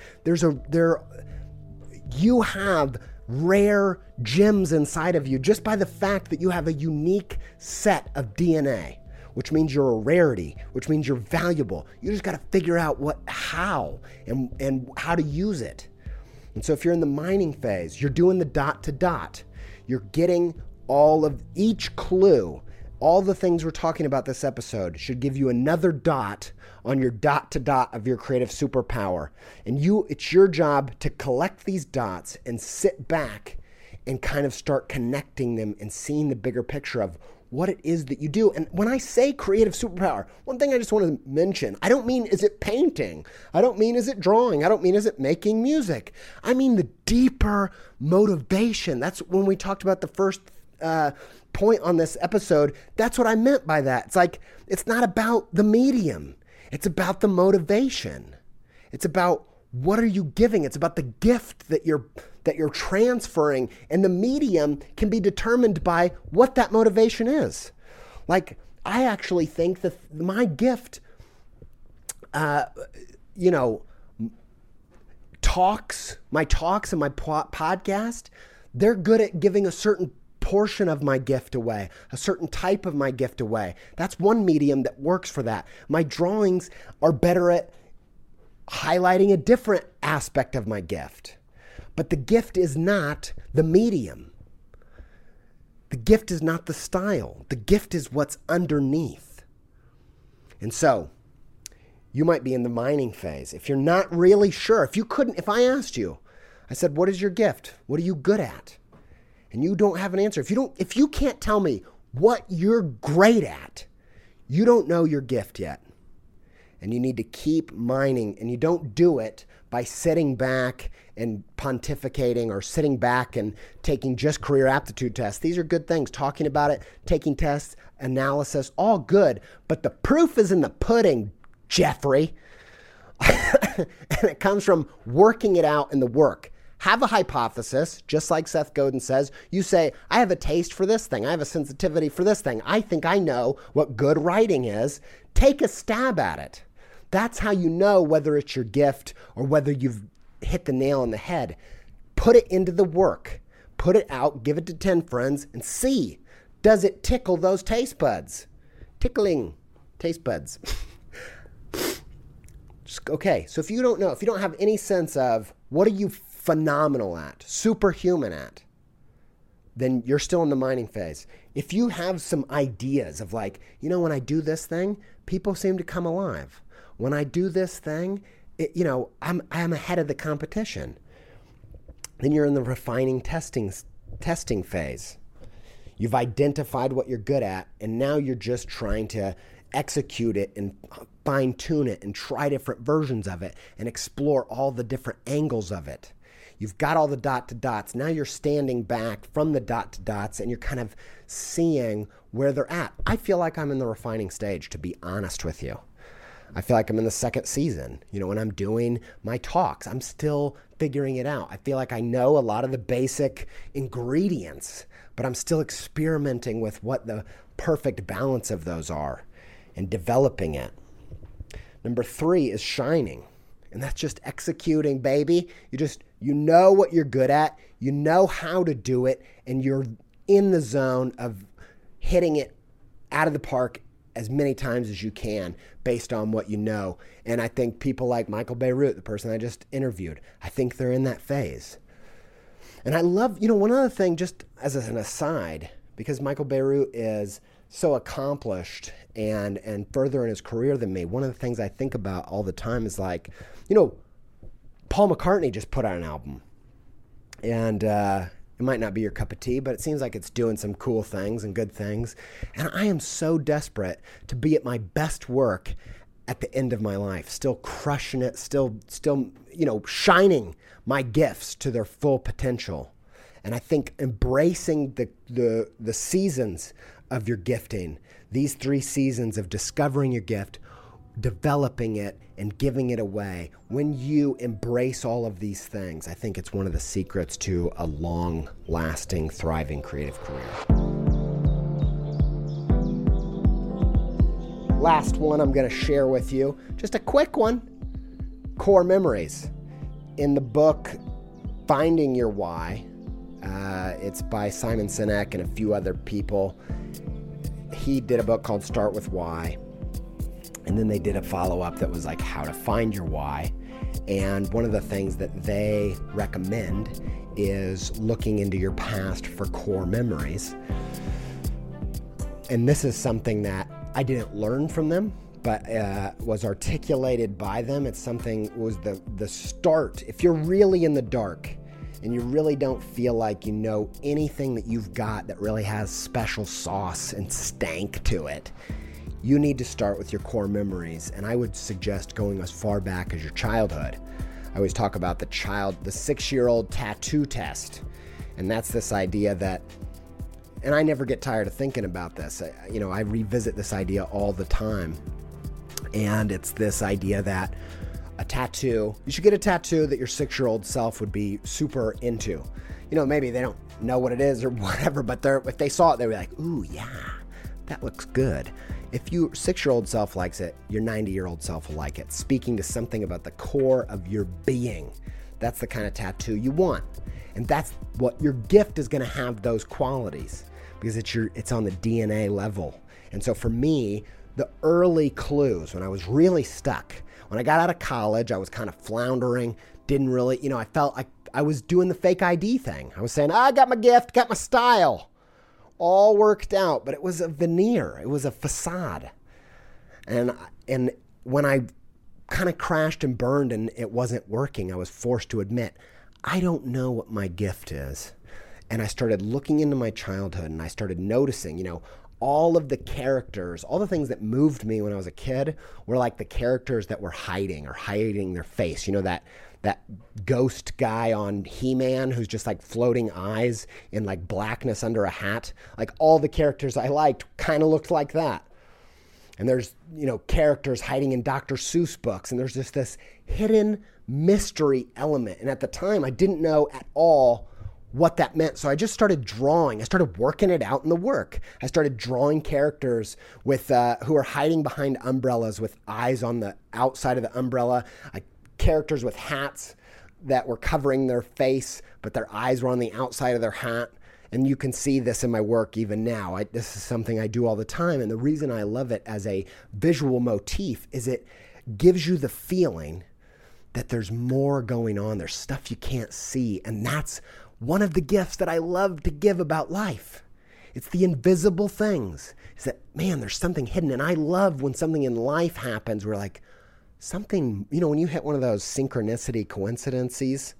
You have rare gems inside of you just by the fact that you have a unique set of DNA, which means you're a rarity, which means you're valuable. You just got to figure out how to use it. And so if you're in the mining phase, you're doing the dot to dot. You're getting all of each clue. All the things we're talking about this episode should give you another dot on your dot to dot of your creative superpower. And it's your job to collect these dots and sit back and kind of start connecting them and seeing the bigger picture of what it is that you do. And when I say creative superpower, one thing I just want to mention, I don't mean is it painting? I don't mean is it drawing? I don't mean is it making music? I mean the deeper motivation. That's when we talked about the first point on this episode. That's what I meant by that. It's like, it's not about the medium. It's about the motivation. It's about what are you giving? It's about the gift that you're transferring, and the medium can be determined by what that motivation is. Like, I actually think that my gift, my talks and my podcast, they're good at giving a certain portion of my gift away, a certain type of my gift away. That's one medium that works for that. My drawings are better at highlighting a different aspect of my gift. But the gift is not the medium. The gift is not the style. The gift is what's underneath. And so, you might be in the mining phase. If you're not really sure, if I asked you, I said, what is your gift? What are you good at? And you don't have an answer. If you can't tell me what you're great at, you don't know your gift yet. And you need to keep mining, and you don't do it by sitting back and pontificating or sitting back and taking just career aptitude tests. These are good things. Talking about it, taking tests, analysis, all good. But the proof is in the pudding, Jeffrey. And it comes from working it out in the work. Have a hypothesis, just like Seth Godin says. You say, I have a taste for this thing. I have a sensitivity for this thing. I think I know what good writing is. Take a stab at it. That's how you know whether it's your gift or whether you've hit the nail on the head. Put it into the work. Put it out, give it to 10 friends, and see, does it tickle those taste buds? Tickling taste buds. Okay, so if you don't know, if you don't have any sense of what are you phenomenal at, superhuman at, then you're still in the mining phase. If you have some ideas of like, when I do this thing, people seem to come alive. When I do this thing, I'm ahead of the competition. Then you're in the refining testing phase. You've identified what you're good at, and now you're just trying to execute it and fine-tune it and try different versions of it and explore all the different angles of it. You've got all the dot to dots. Now you're standing back from the dot to dots and you're kind of seeing where they're at. I feel like I'm in the refining stage, to be honest with you. I feel like I'm in the second season. When I'm doing my talks, I'm still figuring it out. I feel like I know a lot of the basic ingredients, but I'm still experimenting with what the perfect balance of those are and developing it. Number 3 is shining. And that's just executing, baby. You know what you're good at. You know how to do it. And you're in the zone of hitting it out of the park as many times as you can based on what you know. And I think people like Michael Beirut, the person I just interviewed, I think they're in that phase. And I love, one other thing, just as an aside, because Michael Beirut is so accomplished and further in his career than me, one of the things I think about all the time is like, Paul McCartney just put out an album. And it might not be your cup of tea, but it seems like it's doing some cool things and good things. And I am so desperate to be at my best work at the end of my life, still crushing it, still shining my gifts to their full potential. And I think embracing the seasons of your gifting, these 3 seasons of discovering your gift, developing it, and giving it away, when you embrace all of these things, I think it's one of the secrets to a long-lasting, thriving creative career. Last one I'm going to share with you, just a quick one, core memories. In the book, Finding Your Why, it's by Simon Sinek and a few other people. He did a book called Start With Why. And then they did a follow-up that was like how to find your why. And one of the things that they recommend is looking into your past for core memories. And this is something that I didn't learn from them, but was articulated by them. It's something, was the start. If you're really in the dark and you really don't feel like you know anything that you've got that really has special sauce and stank to it, you need to start with your core memories. And I would suggest going as far back as your childhood. I always talk about the 6-year-old tattoo test. And that's this idea that, and I never get tired of thinking about this. I revisit this idea all the time. And it's this idea that a tattoo, you should get a tattoo that your 6-year-old self would be super into. Maybe they don't know what it is or whatever, but if they saw it, they'd be like, ooh, yeah, that looks good. If your 6-year-old self likes it, your 90-year-old self will like it. Speaking to something about the core of your being, that's the kind of tattoo you want. And that's what your gift is going to have, those qualities, because it's on the DNA level. And so for me, the early clues when I was really stuck, when I got out of college, I was kind of floundering, didn't really, I felt like I was doing the fake ID thing. I was saying, I got my gift, got my style, all worked out, but it was a veneer. It was a facade. And when I kind of crashed and burned and it wasn't working, I was forced to admit, I don't know what my gift is. And I started looking into my childhood and I started noticing, all of the characters, all the things that moved me when I was a kid were like the characters that were hiding their face. That ghost guy on He-Man who's just like floating eyes in like blackness under a hat. Like all the characters I liked kind of looked like that. And there's, characters hiding in Dr. Seuss books. And there's just this hidden mystery element. And at the time, I didn't know at all what that meant. So I just started drawing. I started working it out in the work. I started drawing characters with who are hiding behind umbrellas with eyes on the outside of the umbrella. Characters with hats that were covering their face, but their eyes were on the outside of their hat. And you can see this in my work even now. This is something I do all the time. And the reason I love it as a visual motif is it gives you the feeling that there's more going on. There's stuff you can't see. And that's one of the gifts that I love to give about life. It's the invisible things. Is that, man, there's something hidden. And I love when something in life happens where like something, when you hit one of those synchronicity coincidences,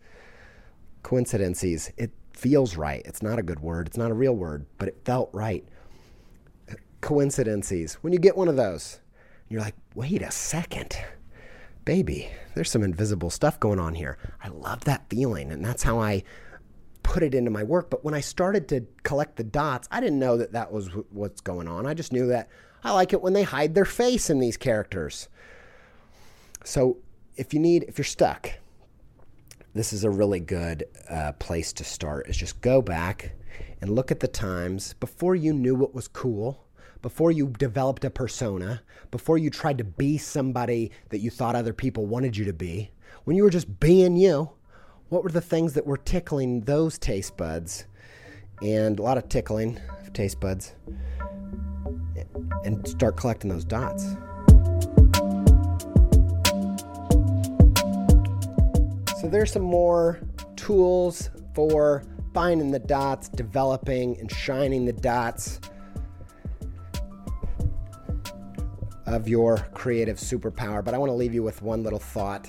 it feels right. It's not a good word. It's not a real word, but it felt right. Coincidences. When you get one of those, you're like, wait a second, baby, there's some invisible stuff going on here. I love that feeling. And that's how I put it into my work. But when I started to collect the dots, I didn't know that was what's going on. I just knew that I like it when they hide their face in these characters. So if you're stuck, this is a really good place to start, is just go back and look at the times before you knew what was cool, before you developed a persona, before you tried to be somebody that you thought other people wanted you to be. When you were just being you, what were the things that were tickling those taste buds? And a lot of tickling of taste buds. And start collecting those dots. So there's some more tools for finding the dots, developing and shining the dots of your creative superpower. But I want to leave you with one little thought.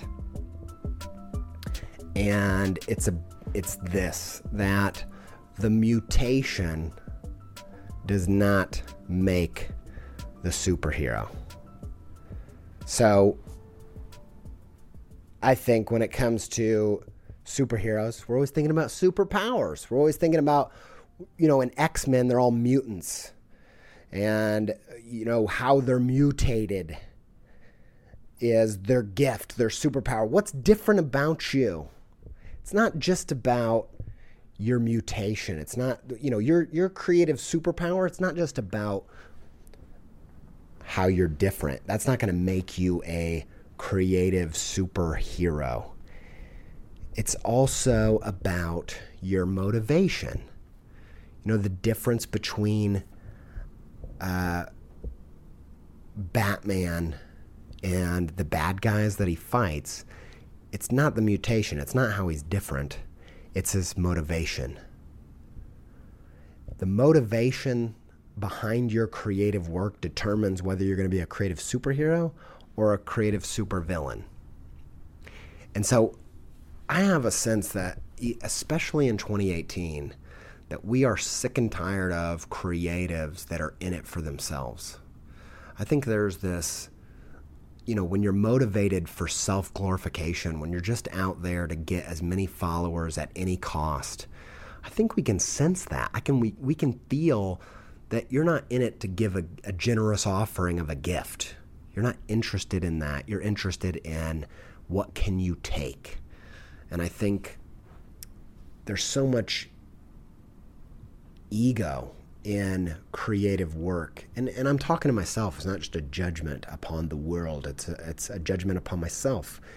And it's this, that the mutation does not make the superhero. So I think when it comes to superheroes, we're always thinking about superpowers. We're always thinking about, in X-Men, they're all mutants. And, how they're mutated is their gift, their superpower. What's different about you? It's not just about your mutation. It's not, your creative superpower. It's not just about how you're different. That's not going to make you a creative superhero. It's also about your motivation. The difference between Batman and the bad guys that he fights, it's not the mutation. It's not how he's different. It's his motivation. The motivation behind your creative work determines whether you're going to be a creative superhero or a creative supervillain. And so I have a sense that, especially in 2018, that we are sick and tired of creatives that are in it for themselves. I think there's this, when you're motivated for self-glorification, when you're just out there to get as many followers at any cost, I think we can sense that. We can feel that you're not in it to give a generous offering of a gift. You're not interested in that. You're interested in what can you take. And I think there's so much ego in creative work. And I'm talking to myself. It's not just a judgment upon the world. It's a judgment upon myself.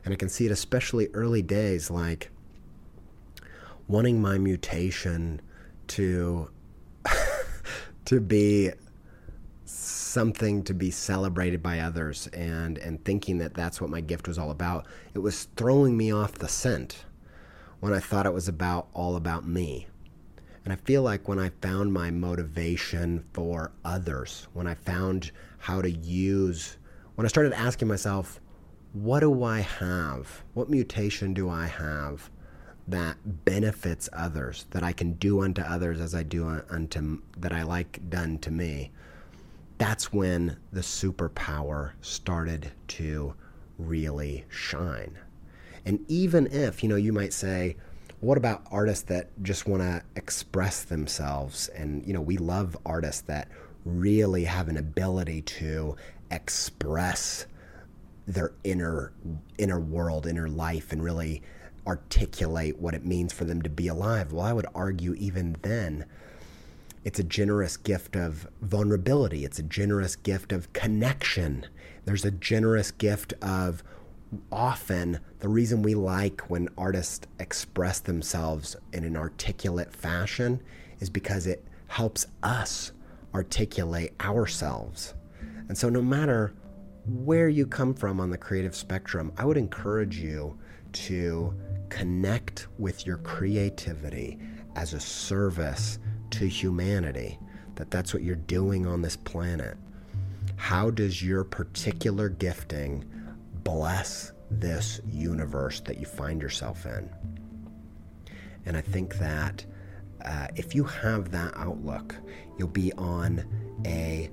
And I can see it especially early days, like wanting my mutation to to be something to be celebrated by others, and thinking that that's what my gift was all about. It was throwing me off the scent when I thought it was all about me. And I feel like when I found my motivation for others, when I found how to use, when I started asking myself, what do I have? What mutation do I have that benefits others, that I can do unto others as I do unto, that I like done to me? That's when the superpower started to really shine. And even if, you might say, what about artists that just want to express themselves? And, we love artists that really have an ability to express their inner world, inner life, and really articulate what it means for them to be alive. Well, I would argue even then, it's a generous gift of vulnerability. It's a generous gift of connection. There's a generous gift of, often the reason we like when artists express themselves in an articulate fashion is because it helps us articulate ourselves. And so no matter where you come from on the creative spectrum, I would encourage you to connect with your creativity as a service to humanity, that's what you're doing on this planet. How does your particular gifting bless this universe that you find yourself in? And I think that if you have that outlook, you'll be on a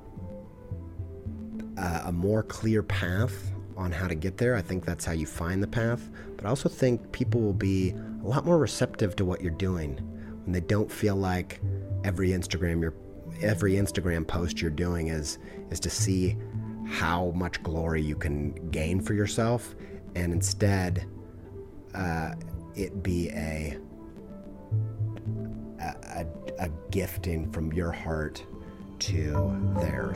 more clear path on how to get there. I think that's how you find the path. But I also think people will be a lot more receptive to what you're doing when they don't feel like every Instagram post you're doing is to see how much glory you can gain for yourself, and instead it be a gifting from your heart to theirs.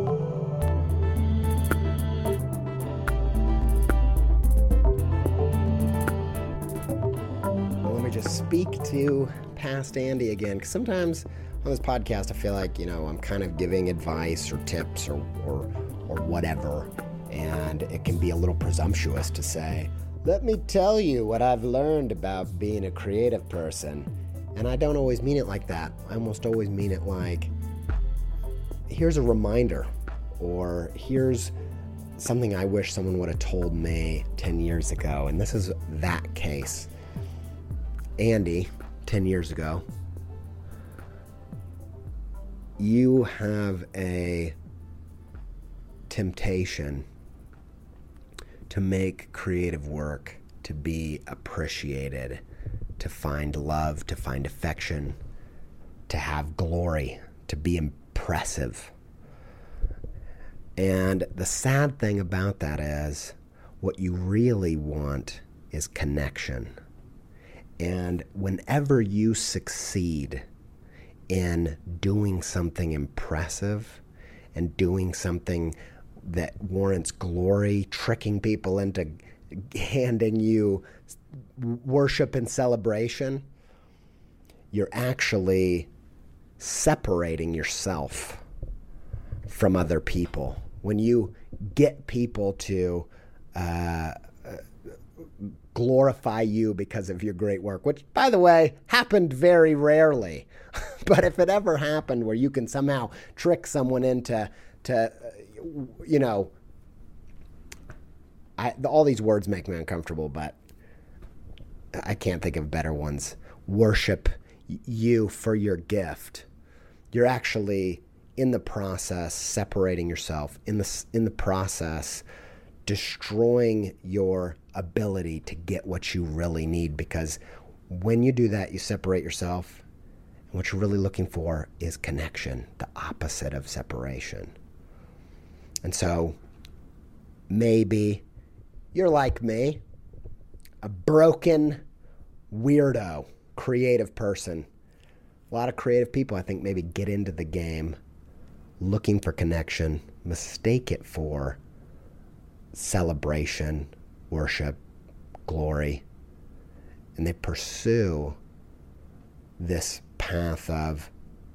Well, let me just speak to past Andy again, because sometimes on this podcast I feel like I'm kind of giving advice or tips or whatever, and it can be a little presumptuous to say, let me tell you what I've learned about being a creative person. And I don't always mean it like that. I almost always mean it like, here's a reminder, or here's something I wish someone would have told me 10 years ago. And this is that case. Andy, 10 years ago, you have a temptation to make creative work, to be appreciated, to find love, to find affection, to have glory, to be impressive. And the sad thing about that is, what you really want is connection. And whenever you succeed in doing something impressive and doing something that warrants glory, tricking people into handing you worship and celebration, you're actually separating yourself from other people. When you get people to glorify you because of your great work, which, by the way, happened very rarely. But if it ever happened where you can somehow trick someone into, all these words make me uncomfortable, but I can't think of better ones. Worship you for your gift. You're actually in the process separating yourself, in the process destroying your ability to get what you really need, because when you do that, you separate yourself, and what you're really looking for is connection, the opposite of separation. And so maybe you're like me, a broken weirdo creative person. A lot of creative people, I think, maybe get into the game looking for connection, mistake it for celebration, worship, glory, and they pursue this path of,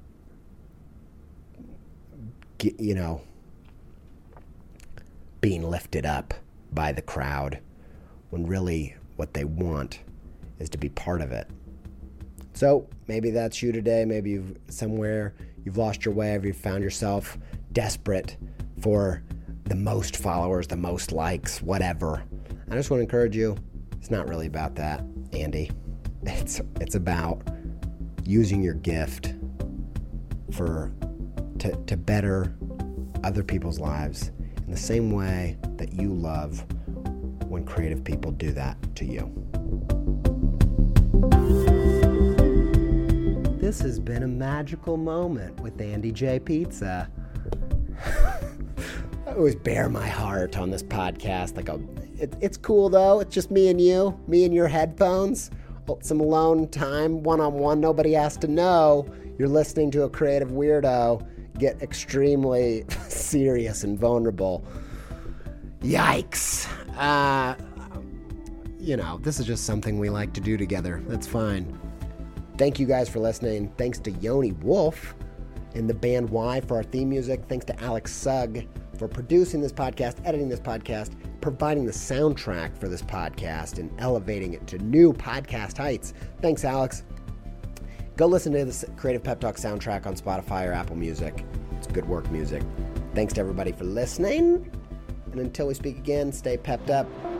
being lifted up by the crowd, when really what they want is to be part of it. So maybe that's you today. Maybe you've lost your way, or you've found yourself desperate for the most followers, the most likes, whatever. I just want to encourage you, it's not really about that, Andy. It's about using your gift to better other people's lives in the same way that you love when creative people do that to you. This has been a magical moment with Andy J. Pizza. I always bare my heart on this podcast. It's cool though. It's just me and you, me and your headphones. Some alone time, one-on-one. Nobody has to know you're listening to a creative weirdo get extremely serious and vulnerable. Yikes. This is just something we like to do together. That's fine. Thank you guys for listening. Thanks to Yoni Wolf and the band Y for our theme music. Thanks to Alex Sugg for producing this podcast, editing this podcast, providing the soundtrack for this podcast, and elevating it to new podcast heights. Thanks, Alex. Go listen to the Creative Pep Talk soundtrack on Spotify or Apple Music. It's good work music. Thanks to everybody for listening. And until we speak again, stay pepped up.